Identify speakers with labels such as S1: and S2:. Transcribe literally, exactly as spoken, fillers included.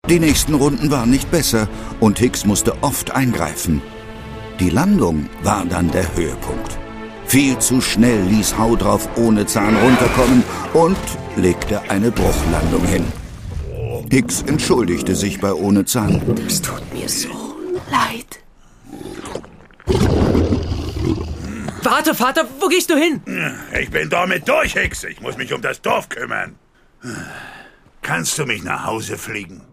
S1: Die nächsten Runden waren nicht besser und Hicks musste oft eingreifen. Die Landung war dann der Höhepunkt. Viel zu schnell ließ Hau drauf ohne Zahn runterkommen und legte eine Bruchlandung hin. Hicks entschuldigte sich bei ohne Zahn.
S2: Das tut mir so leid.
S3: Warte, Vater, wo gehst du hin?
S4: Ich bin damit durch, Hicks. Ich muss mich um das Dorf kümmern. Kannst du mich nach Hause fliegen?